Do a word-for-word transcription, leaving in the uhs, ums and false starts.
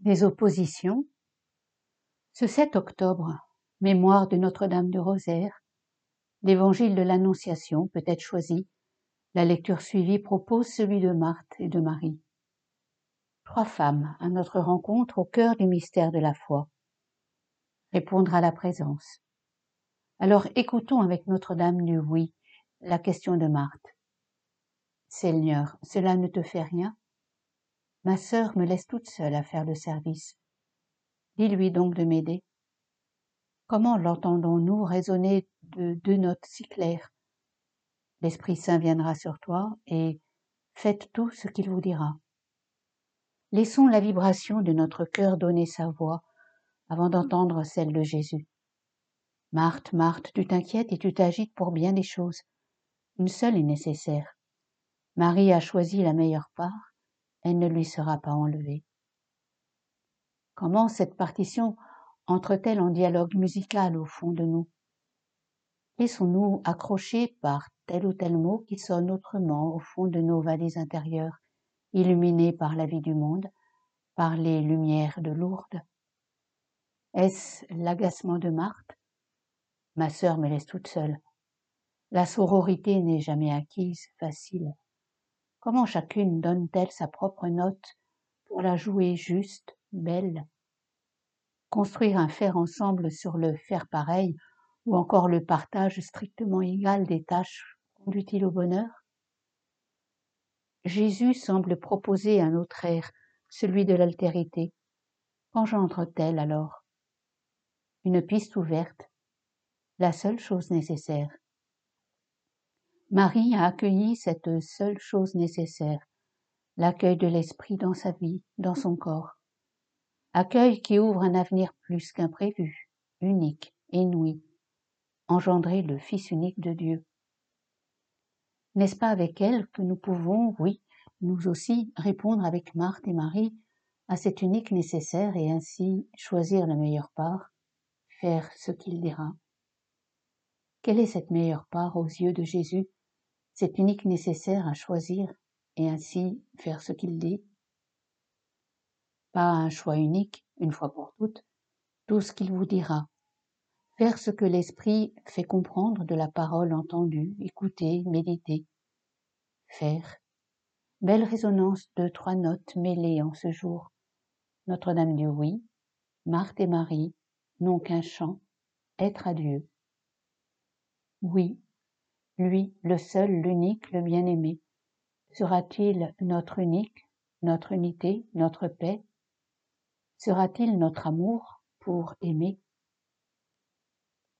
Des oppositions. Ce sept octobre, mémoire de Notre-Dame de Rosaire, l'évangile de l'Annonciation peut être choisi. La lecture suivie propose celui de Marthe et de Marie. Trois femmes à notre rencontre au cœur du mystère de la foi. Répondre à la présence. Alors écoutons avec Notre-Dame du oui la question de Marthe. Seigneur, cela ne te fait rien? Ma sœur me laisse toute seule à faire le service. Dis-lui donc de m'aider. Comment l'entendons-nous résonner de deux notes si claires? L'Esprit Saint viendra sur toi et faites tout ce qu'il vous dira. Laissons la vibration de notre cœur donner sa voix avant d'entendre celle de Jésus. Marthe, Marthe, tu t'inquiètes et tu t'agites pour bien des choses. Une seule est nécessaire. Marie a choisi la meilleure part, elle ne lui sera pas enlevée. Comment cette partition entre-t-elle en dialogue musical au fond de nous? Laissons-nous accrocher par tel ou tel mot qui sonne autrement au fond de nos vallées intérieures, illuminées par la vie du monde, par les lumières de Lourdes. Est-ce l'agacement de Marthe? Ma sœur me laisse toute seule. La sororité n'est jamais acquise, facile. Comment chacune donne-t-elle sa propre note pour la jouer juste, belle? Construire un faire ensemble sur le faire pareil, ou encore le partage strictement égal des tâches conduit-il au bonheur? Jésus semble proposer un autre air, celui de l'altérité. Qu'engendre-t-elle alors? Une piste ouverte, la seule chose nécessaire. Marie a accueilli cette seule chose nécessaire, l'accueil de l'Esprit dans sa vie, dans son corps. Accueil qui ouvre un avenir plus qu'imprévu, unique, inouï, engendrer le Fils unique de Dieu. N'est-ce pas avec elle que nous pouvons, oui, nous aussi, répondre avec Marthe et Marie à cet unique nécessaire et ainsi choisir la meilleure part, faire ce qu'il dira? Quelle est cette meilleure part aux yeux de Jésus, cet unique nécessaire à choisir et ainsi faire ce qu'il dit? Pas un choix unique, une fois pour toutes, tout ce qu'il vous dira. Faire ce que l'Esprit fait comprendre de la parole entendue, écouter, méditer. Faire. Belle résonance de trois notes mêlées en ce jour. Notre-Dame du oui, Marthe et Marie, n'ont qu'un chant, être à Dieu. Oui, lui, le seul, l'unique, le bien-aimé. Sera-t-il notre unique, notre unité, notre paix? Sera-t-il notre amour pour aimer?